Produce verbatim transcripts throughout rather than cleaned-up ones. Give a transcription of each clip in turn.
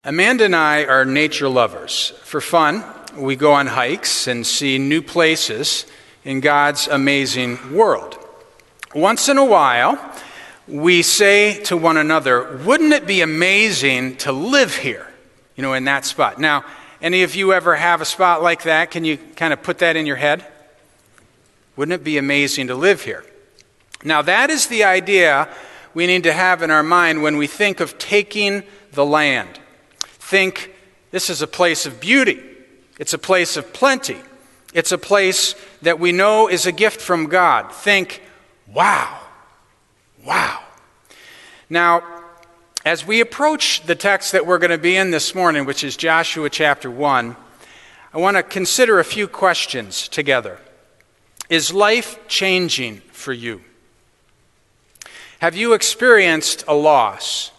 Amanda and I are nature lovers. For fun, we go on hikes and see new places in God's amazing world. Once in a while, we say to one another, wouldn't it be amazing to live here, you know, in that spot? Now, any of you ever have a spot like that? Can you kind of put that in your head? Wouldn't it be amazing to live here? Now, that is the idea we need to have in our mind when we think of taking the land. Think, this is a place of beauty. It's a place of plenty. It's a place that we know is a gift from God. Think, wow, wow. Now, as we approach the text that we're going to be in this morning, which is Joshua chapter one, I want to consider a few questions together. Is life changing for you? Have you experienced a loss?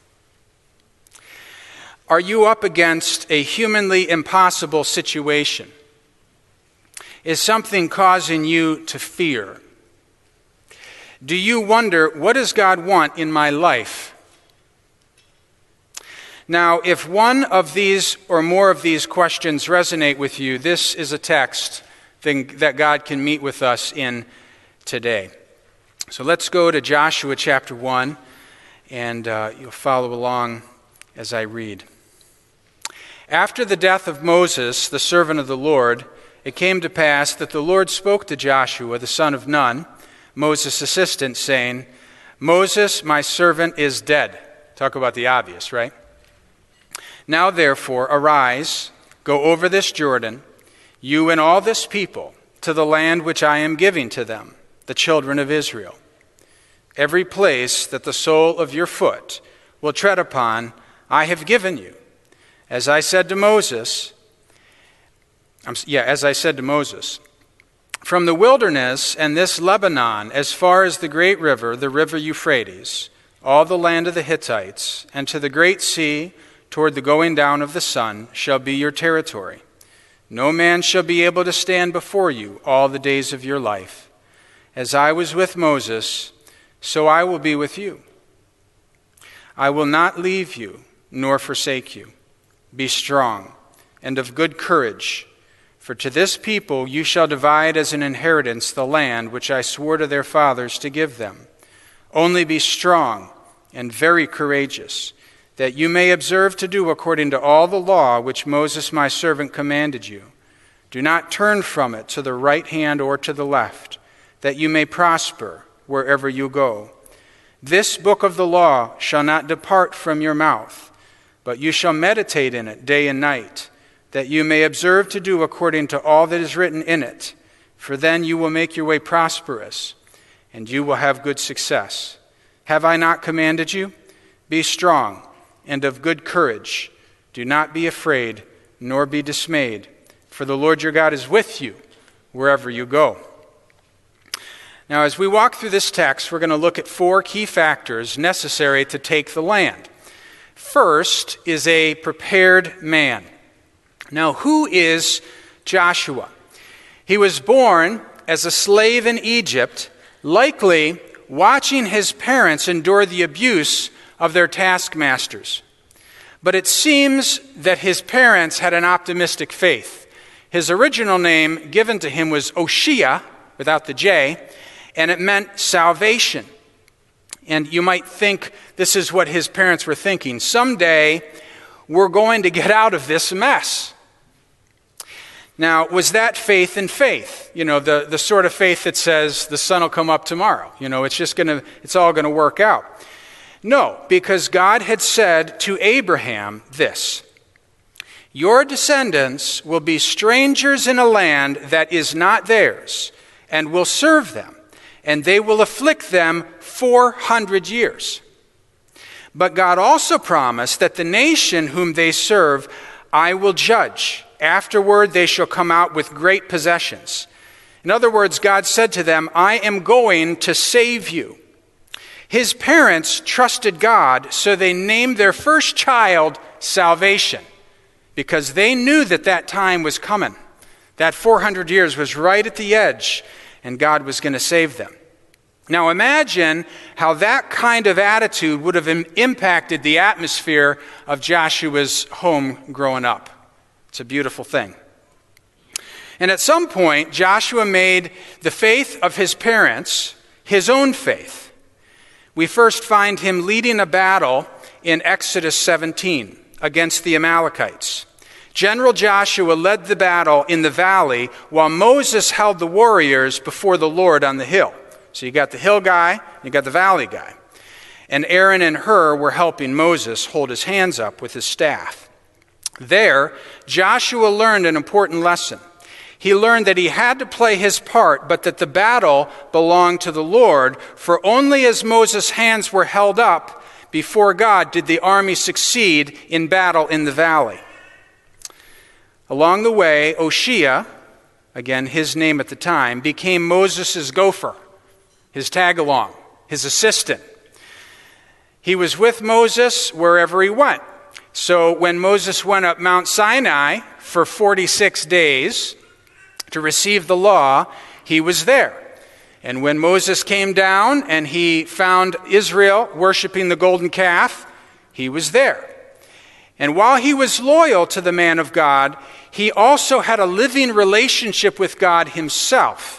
Are you up against a humanly impossible situation? Is something causing you to fear? Do you wonder, what does God want in my life? Now, if one of these or more of these questions resonate with you, this is a text that God can meet with us in today. So let's go to Joshua chapter one, and uh, you'll follow along as I read. After the death of Moses, the servant of the Lord, it came to pass that the Lord spoke to Joshua, the son of Nun, Moses' assistant, saying, Moses, my servant, is dead. Talk about the obvious, right? Now, therefore, arise, go over this Jordan, you and all this people, to the land which I am giving to them, the children of Israel. Every place that the sole of your foot will tread upon, I have given you. As I said to Moses, um, yeah, as I said to Moses, from the wilderness and this Lebanon, as far as the great river, the river Euphrates, all the land of the Hittites, and to the great sea, toward the going down of the sun, shall be your territory. No man shall be able to stand before you all the days of your life. As I was with Moses, so I will be with you. I will not leave you nor forsake you. Be strong and of good courage, for to this people you shall divide as an inheritance the land which I swore to their fathers to give them. Only be strong and very courageous, that you may observe to do according to all the law which Moses my servant commanded you. Do not turn from it to the right hand or to the left, that you may prosper wherever you go. This book of the law shall not depart from your mouth, but you shall meditate in it day and night, that you may observe to do according to all that is written in it. For then you will make your way prosperous, and you will have good success. Have I not commanded you? Be strong and of good courage. Do not be afraid, nor be dismayed, for the Lord your God is with you wherever you go. Now, as we walk through this text, we're going to look at four key factors necessary to take the land. First is a prepared man. Now, who is Joshua? He was born as a slave in Egypt, likely watching his parents endure the abuse of their taskmasters. But it seems that his parents had an optimistic faith. His original name given to him was Oshea, without the J, and it meant salvation. And you might think this is what his parents were thinking. Someday, we're going to get out of this mess. Now, was that faith in faith? You know, the, the sort of faith that says the sun will come up tomorrow. You know, it's just going to, it's all going to work out. No, because God had said to Abraham this, your descendants will be strangers in a land that is not theirs, and will serve them, and they will afflict them four hundred years. But God also promised that the nation whom they serve, I will judge. Afterward, they shall come out with great possessions. In other words, God said to them, I am going to save you. His parents trusted God, so they named their first child Salvation, because they knew that that time was coming. That four hundred years was right at the edge, and God was going to save them. Now imagine how that kind of attitude would have im- impacted the atmosphere of Joshua's home growing up. It's a beautiful thing. And at some point, Joshua made the faith of his parents his own faith. We first find him leading a battle in Exodus seventeen against the Amalekites. General Joshua led the battle in the valley while Moses held the warriors before the Lord on the hill. So you got the hill guy, you got the valley guy. And Aaron and Hur were helping Moses hold his hands up with his staff. There, Joshua learned an important lesson. He learned that he had to play his part, but that the battle belonged to the Lord, for only as Moses' hands were held up before God did the army succeed in battle in the valley. Along the way, Oshea, again his name at the time, became Moses' gopher, his tag-along, his assistant. He was with Moses wherever he went. So when Moses went up Mount Sinai for forty-six days to receive the law, he was there. And when Moses came down and he found Israel worshiping the golden calf, he was there. And while he was loyal to the man of God, he also had a living relationship with God himself.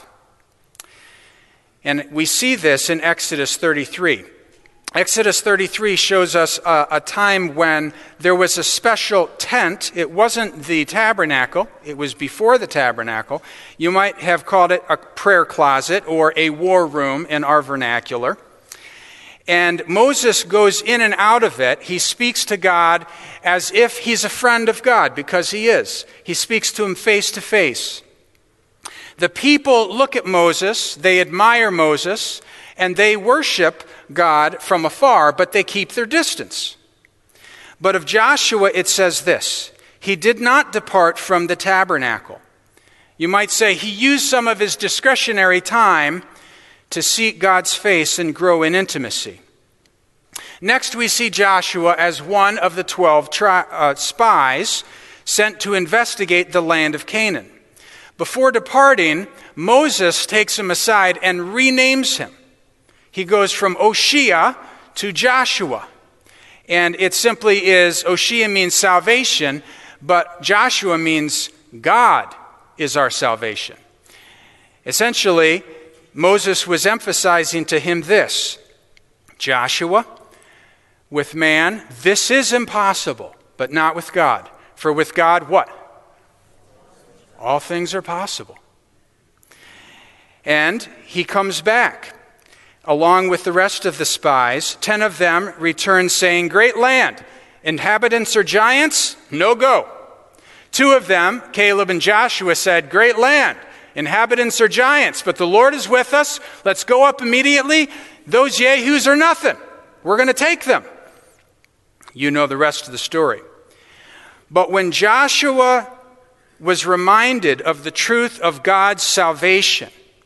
And we see this in Exodus thirty-three. Exodus thirty-three shows us a, a time when there was a special tent. It wasn't the tabernacle. It was before the tabernacle. You might have called it a prayer closet or a war room in our vernacular. And Moses goes in and out of it. He speaks to God as if he's a friend of God, because he is. He speaks to him face to face. The people look at Moses, they admire Moses, and they worship God from afar, but they keep their distance. But of Joshua, it says this: he did not depart from the tabernacle. You might say he used some of his discretionary time to seek God's face and grow in intimacy. Next, we see Joshua as one of the twelve tri- uh, spies sent to investigate the land of Canaan. Before departing, Moses takes him aside and renames him. He goes from Oshea to Joshua. And it simply is, Oshea means salvation, but Joshua means God is our salvation. Essentially, Moses was emphasizing to him this: Joshua, with man, this is impossible, but not with God. For with God, what? All things are possible. And he comes back, along with the rest of the spies. Ten of them return saying, "Great land, inhabitants are giants, no go." Two of them, Caleb and Joshua, said, "Great land, inhabitants are giants, but the Lord is with us. Let's go up immediately. Those Yehus are nothing. We're going to take them." You know the rest of the story. But when Joshua was reminded of the truth of God's salvation,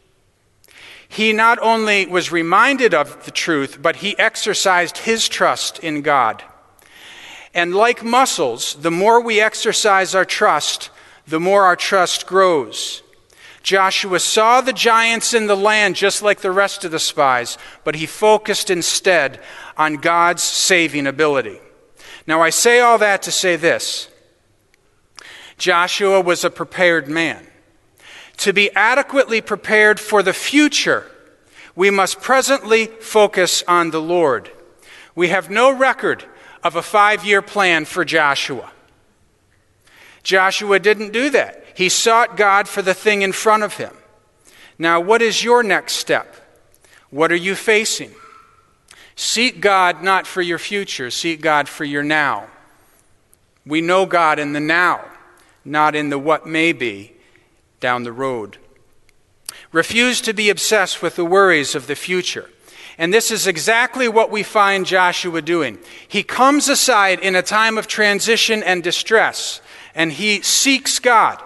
he not only was reminded of the truth, but he exercised his trust in God. And like muscles, the more we exercise our trust, the more our trust grows. Joshua saw the giants in the land just like the rest of the spies, but he focused instead on God's saving ability. Now, I say all that to say this: Joshua was a prepared man. To be adequately prepared for the future, we must presently focus on the Lord. We have no record of a five-year plan for Joshua. Joshua didn't do that. He sought God for the thing in front of him. Now, what is your next step? What are you facing? Seek God not for your future, seek God for your now. We know God in the now, not in the what may be down the road. Refuse to be obsessed with the worries of the future. And this is exactly what we find Joshua doing. He comes aside in a time of transition and distress, and he seeks God.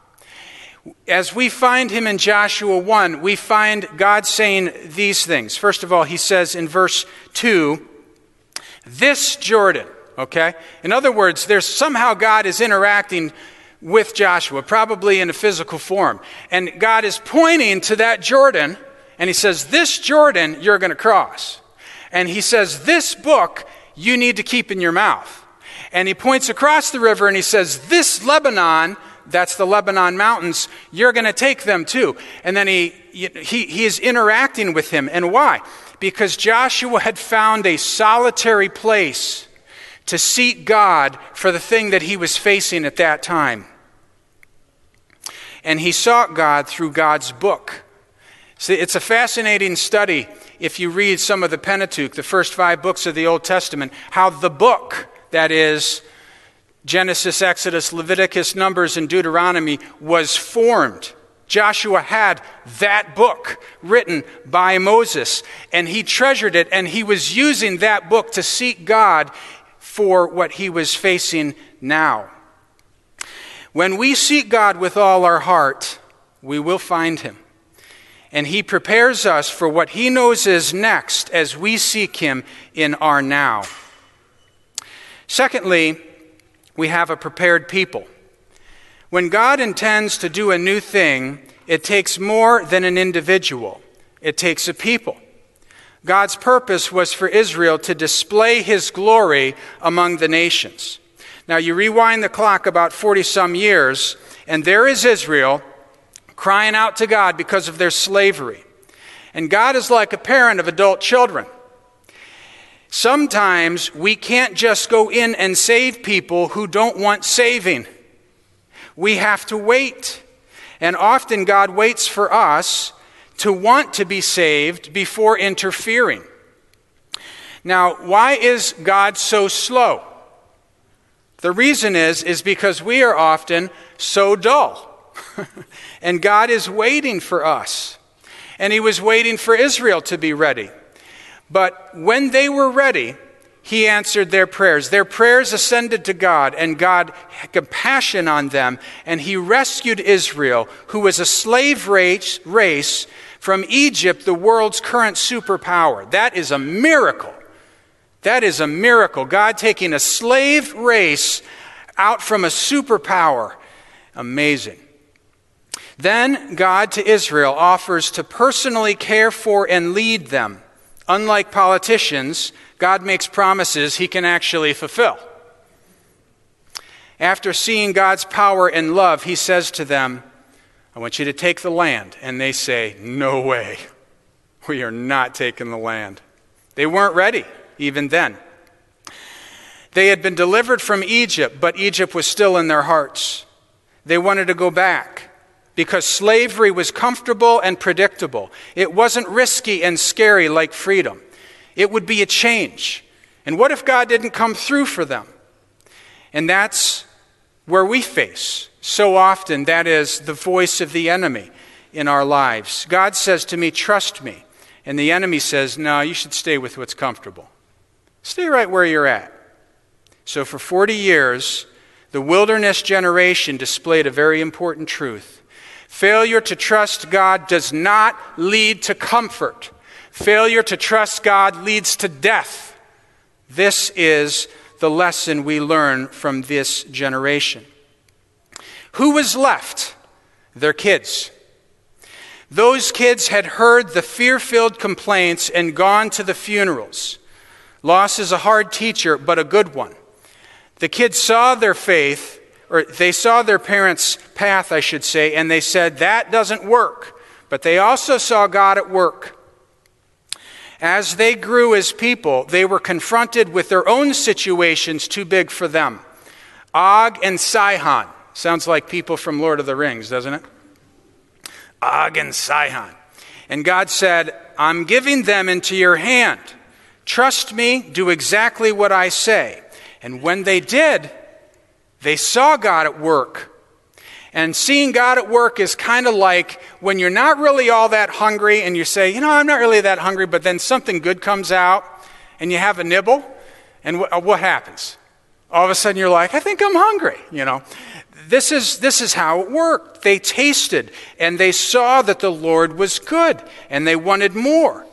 As we find him in Joshua one, we find God saying these things. First of all, he says in verse two, "This Jordan," okay? In other words, there's somehow God is interacting with Joshua, probably in a physical form. And God is pointing to that Jordan And he says, this Jordan you're going to cross. And he says, this book you need to keep in your mouth. And he points across the river and he says, this Lebanon, that's the Lebanon mountains, you're going to take them too. And then he, he, he is interacting with him. And why? Because Joshua had found a solitary place to seek God for the thing that he was facing at that time. And he sought God through God's book. See, it's a fascinating study if you read some of the Pentateuch, the first five books of the Old Testament, how the book, that is, Genesis, Exodus, Leviticus, Numbers, and Deuteronomy, was formed. Joshua had that book written by Moses, and he treasured it, and he was using that book to seek God for what he was facing now. When we seek God with all our heart, we will find him. And he prepares us for what he knows is next as we seek him in our now. Secondly, we have a prepared people. When God intends to do a new thing, it takes more than an individual. It takes a people. God's purpose was for Israel to display his glory among the nations. Now you rewind the clock about forty-some years, and there is Israel crying out to God because of their slavery. And God is like a parent of adult children. Sometimes we can't just go in and save people who don't want saving. We have to wait. And often God waits for us to want to be saved before interfering. Now, why is God so slow? The reason is, is because we are often so dull. And God is waiting for us. And he was waiting for Israel to be ready. But when they were ready, he answered their prayers. Their prayers ascended to God, and God had compassion on them, and he rescued Israel, who was a slave race, race from Egypt, the world's current superpower. That is a miracle. That is a miracle. God taking a slave race out from a superpower. Amazing. Then God to Israel offers to personally care for and lead them. Unlike politicians, God makes promises he can actually fulfill. After seeing God's power and love, he says to them, I want you to take the land. And they say, no way. We are not taking the land. They weren't ready even then. They had been delivered from Egypt, but Egypt was still in their hearts. They wanted to go back because slavery was comfortable and predictable. It wasn't risky and scary like freedom. It would be a change. And what if God didn't come through for them? And that's where we face so often, that is the voice of the enemy in our lives. God says to me, trust me. And the enemy says, no, you should stay with what's comfortable. Stay right where you're at. So for forty years, the wilderness generation displayed a very important truth. Failure to trust God does not lead to comfort. Failure to trust God leads to death. This is the lesson we learn from this generation. Who was left? Their kids. Those kids had heard the fear-filled complaints and gone to the funerals. Loss is a hard teacher, but a good one. The kids saw their faith, or they saw their parents' path, I should say, and they said, that doesn't work. But they also saw God at work. As they grew as people, they were confronted with their own situations too big for them. Og and Sihon. Sounds like people from Lord of the Rings, doesn't it? Og and Sihon. And God said, I'm giving them into your hand. Trust me, do exactly what I say. And when they did, they saw God at work. And seeing God at work is kind of like when you're not really all that hungry and you say, you know, I'm not really that hungry, but then something good comes out and you have a nibble. And wh- what happens? All of a sudden you're like, I think I'm hungry, you know. This is, this is how it worked. They tasted and they saw that the Lord was good and they wanted more.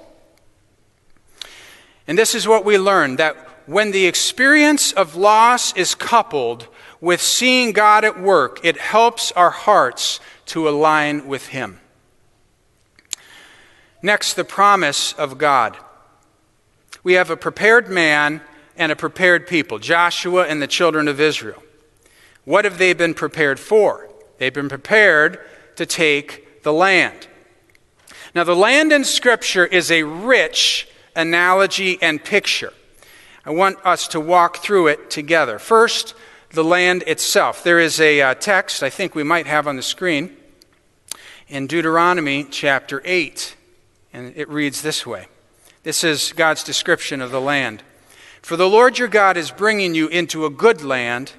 And this is what we learned, that when the experience of loss is coupled with seeing God at work, it helps our hearts to align with him. Next, the promise of God. We have a prepared man and a prepared people, Joshua and the children of Israel. What have they been prepared for? They've been prepared to take the land. Now, the land in Scripture is a rich analogy and picture. I want us to walk through it together. First, the land itself. There is a uh, text I think we might have on the screen in Deuteronomy chapter eight, and it reads this way. This is God's description of the land. For the Lord your God is bringing you into a good land,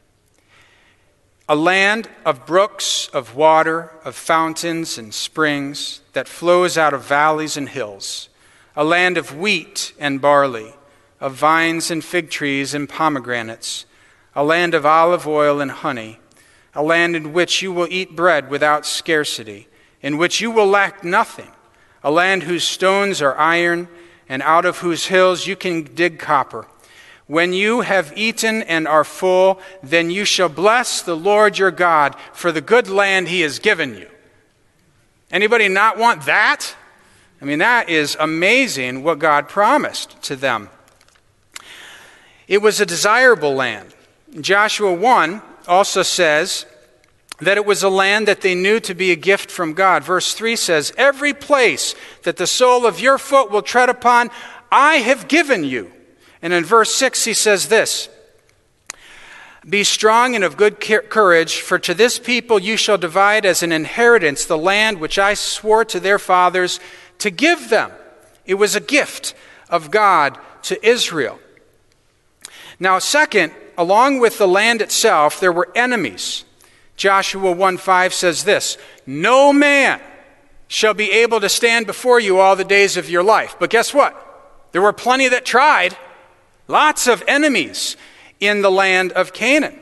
a land of brooks, of water, of fountains and springs that flows out of valleys and hills, a land of wheat and barley, of vines and fig trees and pomegranates, a land of olive oil and honey, a land in which you will eat bread without scarcity, in which you will lack nothing, a land whose stones are iron, and out of whose hills you can dig copper. When you have eaten and are full, then you shall bless the Lord your God for the good land he has given you. Anybody not want that? I mean, that is amazing what God promised to them. It was a desirable land. Joshua one also says that it was a land that they knew to be a gift from God. Verse three says, every place that the sole of your foot will tread upon, I have given you. And in verse six he says this, be strong and of good courage, for to this people you shall divide as an inheritance the land which I swore to their fathers to give them. It was a gift of God to Israel. Now, second, along with the land itself, there were enemies. Joshua one five says this, no man shall be able to stand before you all the days of your life. But guess what? There were plenty that tried. Lots of enemies in the land of Canaan.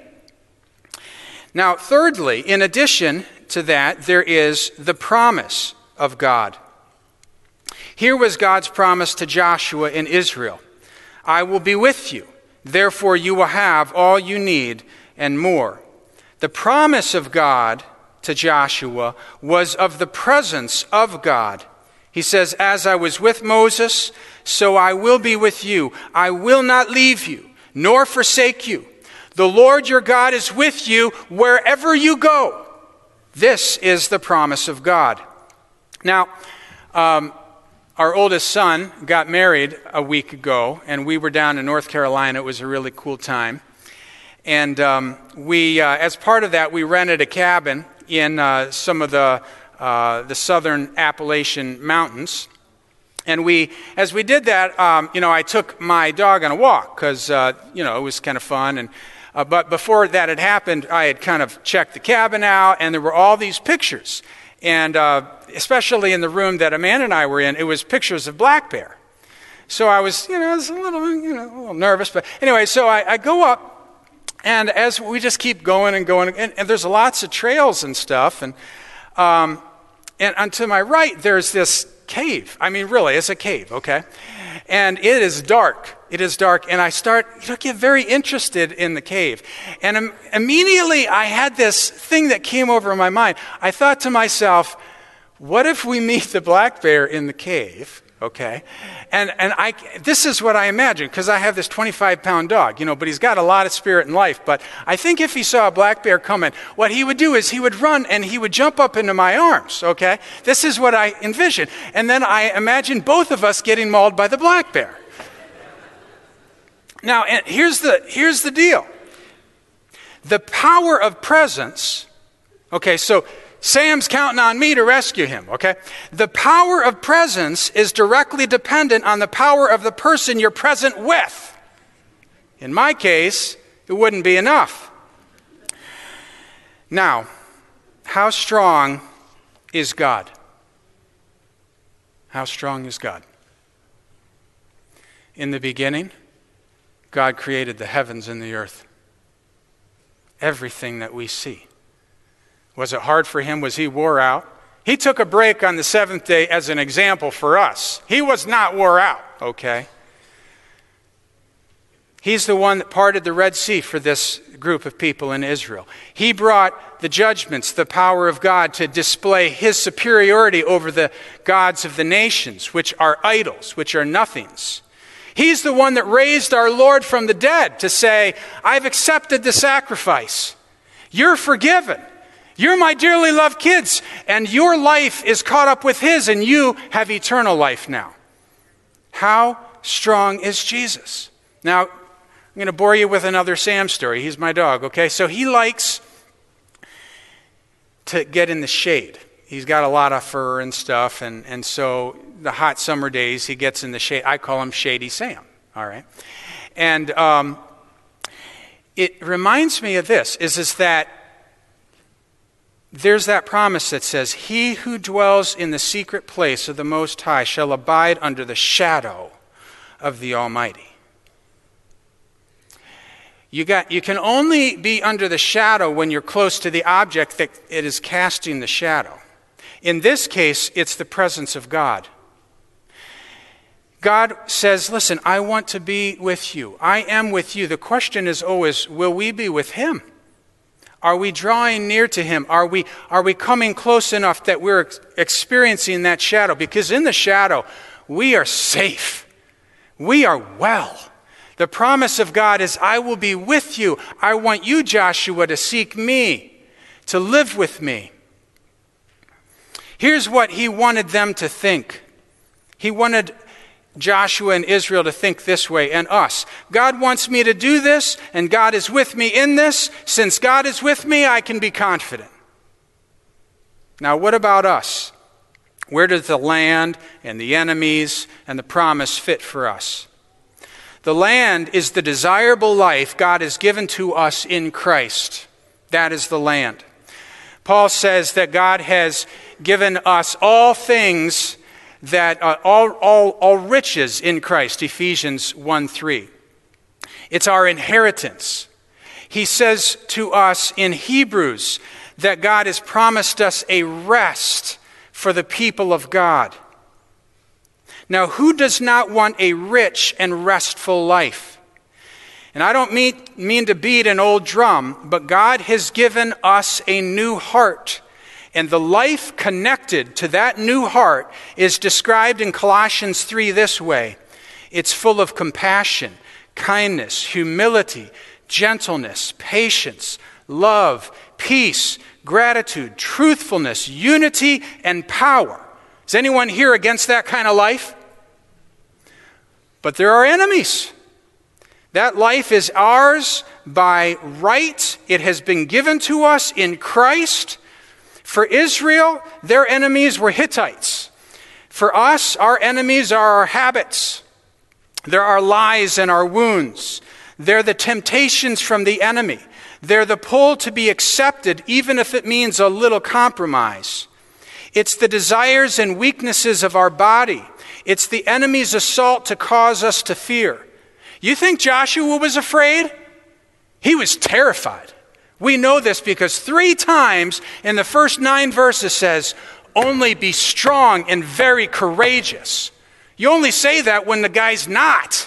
Now, thirdly, in addition to that, there is the promise of God. Here was God's promise to Joshua and Israel. I will be with you. Therefore, you will have all you need and more. The promise of God to Joshua was of the presence of God. He says, as I was with Moses, so I will be with you. I will not leave you, nor forsake you. The Lord your God is with you wherever you go. This is the promise of God. Now, um, our oldest son got married a week ago, and we were down in North Carolina. It was a really cool time. And um, we, uh, as part of that, we rented a cabin in uh, some of the uh, the southern Appalachian Mountains. And we, as we did that, um, you know, I took my dog on a walk because, uh, you know, it was kind of fun. And uh, but before that had happened, I had kind of checked the cabin out, and there were all these pictures. And uh, especially in the room that Amanda and I were in, it was pictures of black bear. So I was, you know, I was a little, you know, a little nervous. But anyway, so I, I go up, and as we just keep going and going, and, and there's lots of trails and stuff. And um, and, and to my right, there's this cave. I mean, really, it's a cave, okay? And it is dark. It is dark. And I start, you know, get very interested in the cave. And im- immediately I had this thing that came over my mind. I thought to myself, what if we meet the black bear in the cave, okay? And and I this is what I imagine, because I have this twenty-five pound dog, you know, but he's got a lot of spirit and life. But I think if he saw a black bear coming, what he would do is he would run and he would jump up into my arms, okay? This is what I envision. And then I imagine both of us getting mauled by the black bear. Now, and here's the here's the deal. The power of presence, okay, so Sam's counting on me to rescue him, okay? The power of presence is directly dependent on the power of the person you're present with. In my case, it wouldn't be enough. Now, how strong is God? How strong is God? In the beginning, God created the heavens and the earth. Everything that we see. Was it hard for him? Was he wore out? He took a break on the seventh day as an example for us. He was not wore out, okay? He's the one that parted the Red Sea for this group of people in Israel. He brought the judgments, the power of God to display his superiority over the gods of the nations, which are idols, which are nothings. He's the one that raised our Lord from the dead to say, I've accepted the sacrifice. You're forgiven. You're my dearly loved kids, and your life is caught up with his, and you have eternal life now. How strong is Jesus? Now, I'm going to bore you with another Sam story. He's my dog, okay? So he likes to get in the shade. He's got a lot of fur and stuff, and, and so the hot summer days, he gets in the shade. I call him Shady Sam, all right? And um, it reminds me of this, is, is that there's that promise that says, he who dwells in the secret place of the Most High shall abide under the shadow of the Almighty. You got, you can only be under the shadow when you're close to the object that it is casting the shadow. In this case, it's the presence of God. God says, listen, I want to be with you. I am with you. The question is always, will we be with him? Are we drawing near to him? Are we, are we coming close enough that we're experiencing that shadow? Because in the shadow, we are safe. We are well. The promise of God is, I will be with you. I want you, Joshua, to seek me, to live with me. Here's what he wanted them to think. He wanted Joshua and Israel to think this way, and us. God wants me to do this, and God is with me in this. Since God is with me, I can be confident. Now, what about us? Where does the land and the enemies and the promise fit for us? The land is the desirable life God has given to us in Christ. That is the land. Paul says that God has given us all things that uh, all, all, all riches in Christ, Ephesians one three. It's our inheritance. He says to us in Hebrews that God has promised us a rest for the people of God. Now, who does not want a rich and restful life? And I don't mean, mean to beat an old drum, but God has given us a new heart. And the life connected to that new heart is described in Colossians three this way. It's full of compassion, kindness, humility, gentleness, patience, love, peace, gratitude, truthfulness, unity, and power. Is anyone here against that kind of life? But there are enemies. That life is ours by right. It has been given to us in Christ. For Israel, their enemies were Hittites. For us, our enemies are our habits. They're our lies and our wounds. They're the temptations from the enemy. They're the pull to be accepted, even if it means a little compromise. It's the desires and weaknesses of our body. It's the enemy's assault to cause us to fear. You think Joshua was afraid? He was terrified. We know this because three times in the first nine verses says, only be strong and very courageous. You only say that when the guy's not.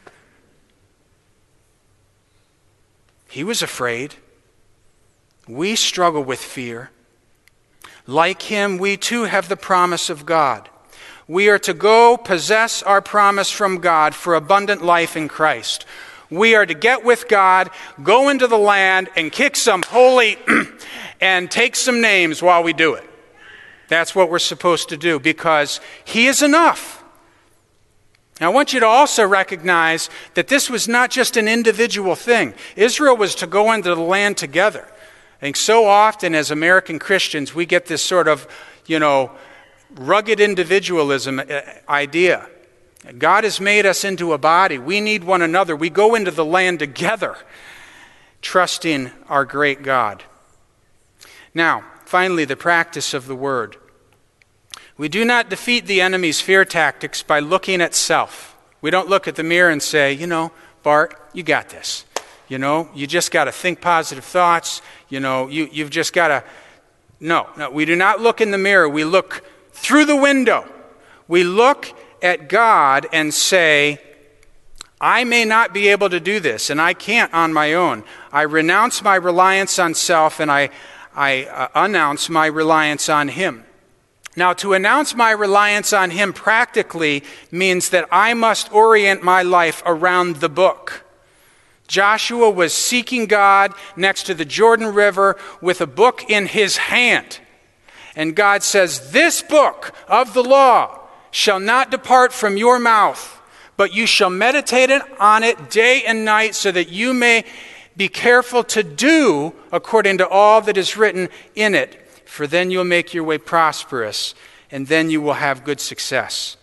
He was afraid. We struggle with fear. Like him, we too have the promise of God. We are to go possess our promise from God for abundant life in Christ. We are to get with God, go into the land, and kick some holy and take some names while we do it. That's what we're supposed to do because he is enough. Now, I want you to also recognize that this was not just an individual thing. Israel was to go into the land together. I think so often as American Christians, we get this sort of, you know, rugged individualism idea. God has made us into a body. We need one another. We go into the land together, trusting our great God. Now, finally, the practice of the word. We do not defeat the enemy's fear tactics by looking at self. We don't look at the mirror and say, you know, Bart, you got this. You know, you just got to think positive thoughts. You know, you, you've just got to... No, no, we do not look in the mirror. We look through the window. We look at God and say, I may not be able to do this, and I can't on my own. I renounce my reliance on self, and I, I uh, announce my reliance on him. Now, to announce my reliance on him practically means that I must orient my life around the book. Joshua was seeking God next to the Jordan River with a book in his hand. And God says, this book of the law shall not depart from your mouth, but you shall meditate on it day and night so that you may be careful to do according to all that is written in it. For then you'll make your way prosperous, and then you will have good success.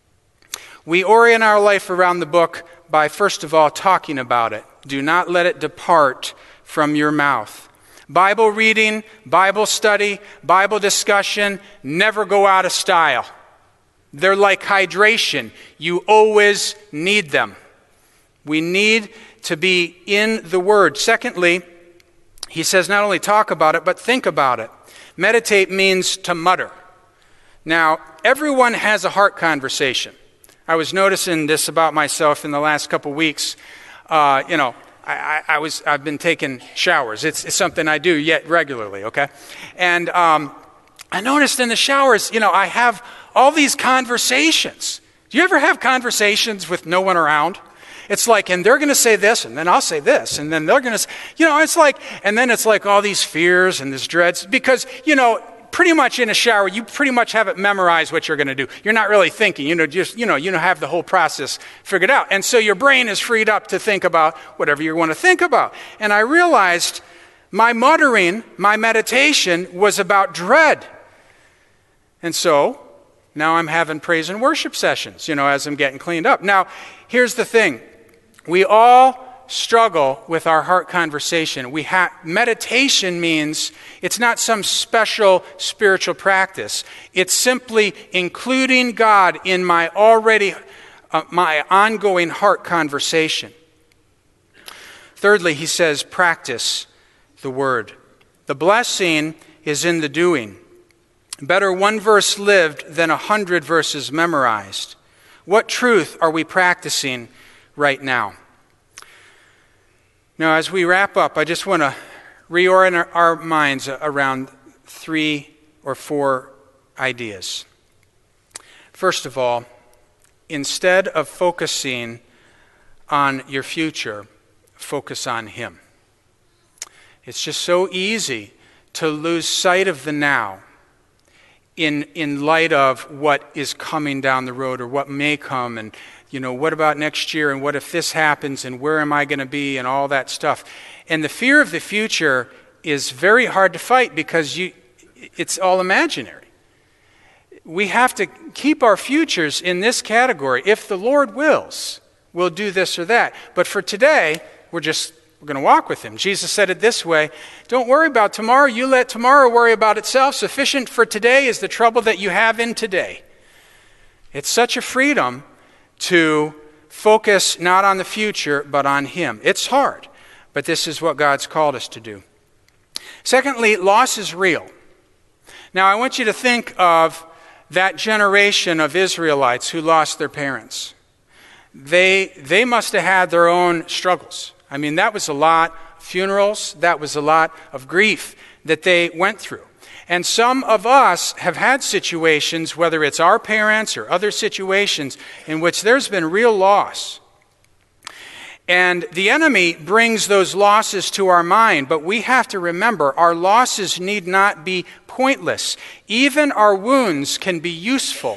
We orient our life around the book by, first of all, talking about it. Do not let it depart from your mouth. Bible reading, Bible study, Bible discussion never go out of style. They're like hydration. You always need them. We need to be in the Word. Secondly, he says not only talk about it, but think about it. Meditate means to mutter. Now, everyone has a heart conversation. I was noticing this about myself in the last couple weeks. Uh, you know, I, I, I was, I've been taking showers. It's, it's something I do yet regularly, okay? And um, I noticed in the showers, you know, I have all these conversations. Do you ever have conversations with no one around? It's like, and they're going to say this, and then I'll say this, and then they're going to, you know, it's like, and then it's like all these fears and this dreads, because, you know, pretty much in a shower, you pretty much have it memorized what you're going to do. You're not really thinking, you know, just, you know, you know, have the whole process figured out. And so your brain is freed up to think about whatever you want to think about. And I realized my muttering, my meditation was about dread. And so now I'm having praise and worship sessions, you know, as I'm getting cleaned up. Now, here's the thing. We all struggle with our heart conversation. We ha- meditation means it's not some special spiritual practice. It's simply including God in my already, uh, my ongoing heart conversation. Thirdly, he says, practice the word. The blessing is in the doing. Better one verse lived than a hundred verses memorized. What truth are we practicing right now? Now, as we wrap up, I just want to reorient our minds around three or four ideas. First of all, instead of focusing on your future, focus on Him. It's just so easy to lose sight of the now in in light of what is coming down the road or what may come, and you know, what about next year, and what if this happens, and where am I going to be, and all that stuff. And the fear of the future is very hard to fight because you it's all imaginary. We have to keep our futures in this category. If the Lord wills, we'll do this or that. But for today, we're just we're going to walk with Him. Jesus said it this way, don't worry about tomorrow. You let tomorrow worry about itself. Sufficient for today is the trouble that you have in today. It's such a freedom to focus not on the future, but on Him. It's hard, but this is what God's called us to do. Secondly, loss is real. Now, I want you to think of that generation of Israelites who lost their parents. They, they must have had their own struggles. I mean, that was a lot of funerals. That was a lot of grief that they went through. And some of us have had situations, whether it's our parents or other situations, in which there's been real loss. And the enemy brings those losses to our mind, but we have to remember our losses need not be pointless. Even our wounds can be useful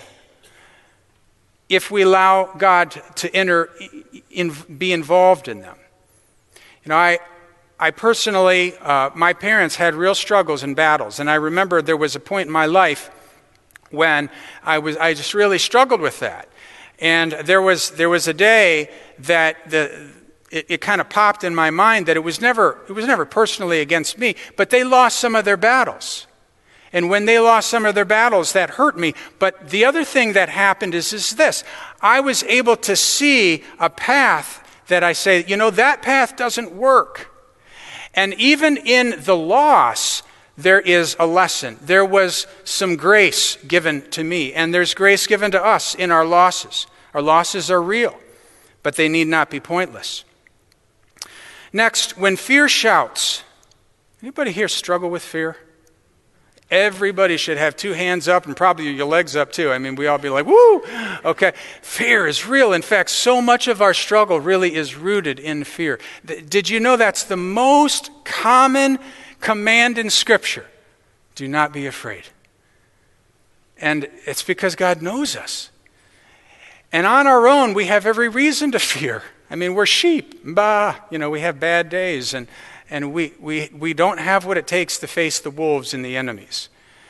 if we allow God to enter, in, be involved in them. You know, I, I personally, uh, my parents had real struggles and battles, and I remember there was a point in my life when I was, I just really struggled with that. And there was, there was a day that the, it, it kind of popped in my mind that it was never, it was never personally against me, but they lost some of their battles. And when they lost some of their battles, that hurt me. But the other thing that happened is, is this. I was able to see a path that I say, you know, that path doesn't work. And even in the loss, there is a lesson. There was some grace given to me, and there's grace given to us in our losses. Our losses are real. but they need not be pointless. Next, when fear shouts, anybody here struggle with fear? Everybody should have two hands up and probably your legs up too. I mean, we all be like, woo! Okay, fear is real. In fact, so much of our struggle really is rooted in fear. Did you know that's the most common command in Scripture? Do not be afraid. And it's because God knows us. And on our own, we have every reason to fear. I mean, we're sheep. Bah, you know, we have bad days and And we, we, we don't have what it takes to face the wolves and the enemies.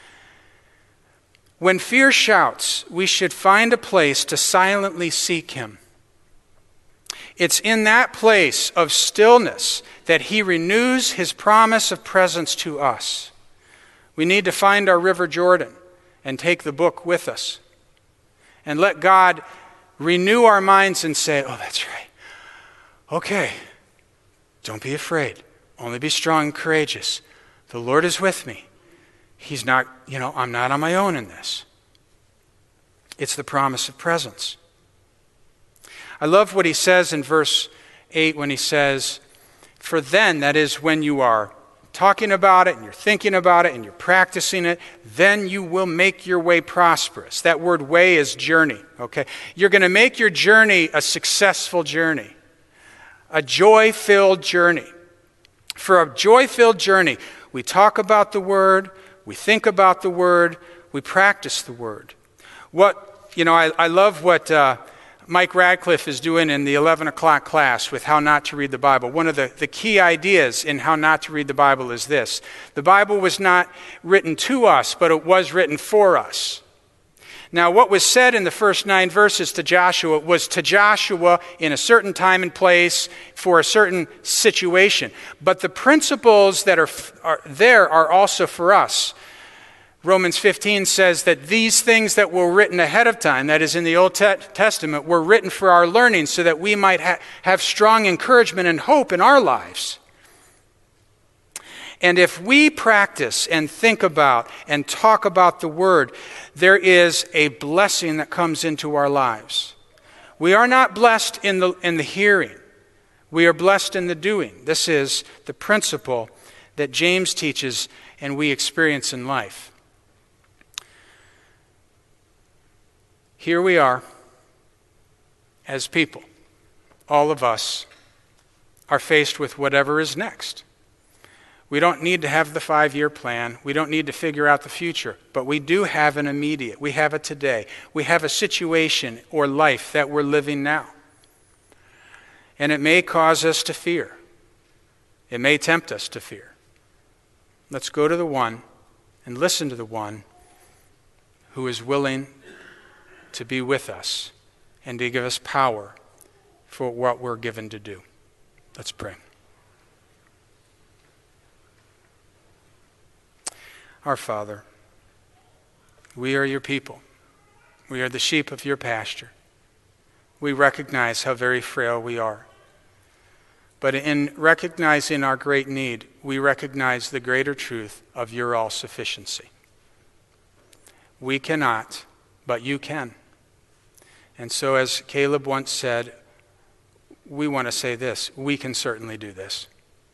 When fear shouts, we should find a place to silently seek him. It's in that place of stillness that he renews his promise of presence to us. We need to find our River Jordan and take the book with us. And let God renew our minds and say, oh, that's right. Okay, don't be afraid. Only be strong and courageous. The Lord is with me. He's not, you know, I'm not on my own in this. It's the promise of presence. I love what he says in verse eight when he says, for then, that is when you are talking about it and you're thinking about it and you're practicing it, then you will make your way prosperous. That word way is journey, okay? You're going to make your journey a successful journey, a joy-filled journey. For a joy-filled journey, we talk about the Word, we think about the Word, we practice the Word. What, you know, I, I love what uh, Mike Radcliffe is doing in the eleven o'clock class with how not to read the Bible. One of the, the key ideas in how not to read the Bible is this. The Bible was not written to us, but it was written for us. Now, what was said in the first nine verses to Joshua was to Joshua in a certain time and place for a certain situation. But the principles that are, are there are also for us. Romans fifteen says that these things that were written ahead of time, that is in the Old Testament, were written for our learning so that we might ha- have strong encouragement and hope in our lives. And if we practice and think about and talk about the Word, there is a blessing that comes into our lives. We are not blessed in the, in the hearing. We are blessed in the doing. This is the principle that James teaches and we experience in life. Here we are as people. All of us are faced with whatever is next. We don't need to have the five-year plan. We don't need to figure out the future. But we do have an immediate. We have a today. We have a situation or life that we're living now. And it may cause us to fear. It may tempt us to fear. Let's go to the one and listen to the one who is willing to be with us and to give us power for what we're given to do. Let's pray. Our Father, we are your people. We are the sheep of your pasture. We recognize how very frail we are. But in recognizing our great need, we recognize the greater truth of your all-sufficiency. We cannot, but you can. And so as Caleb once said, we want to say this: we can certainly do this.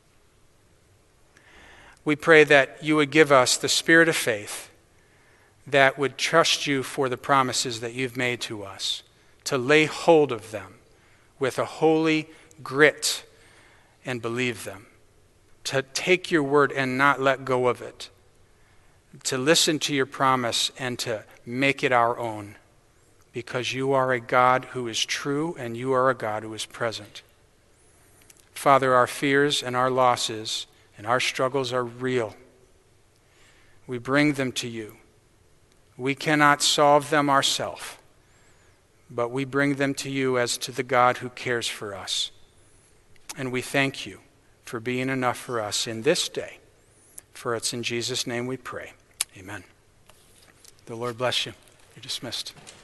We pray that you would give us the spirit of faith that would trust you for the promises that you've made to us, to lay hold of them with a holy grit and believe them, to take your word and not let go of it, to listen to your promise and to make it our own, because you are a God who is true and you are a God who is present. Father, our fears and our losses and our struggles are real. We bring them to you. We cannot solve them ourselves, but we bring them to you as to the God who cares for us. And we thank you for being enough for us in this day. For it's in Jesus' name we pray. Amen. The Lord bless you. You're dismissed.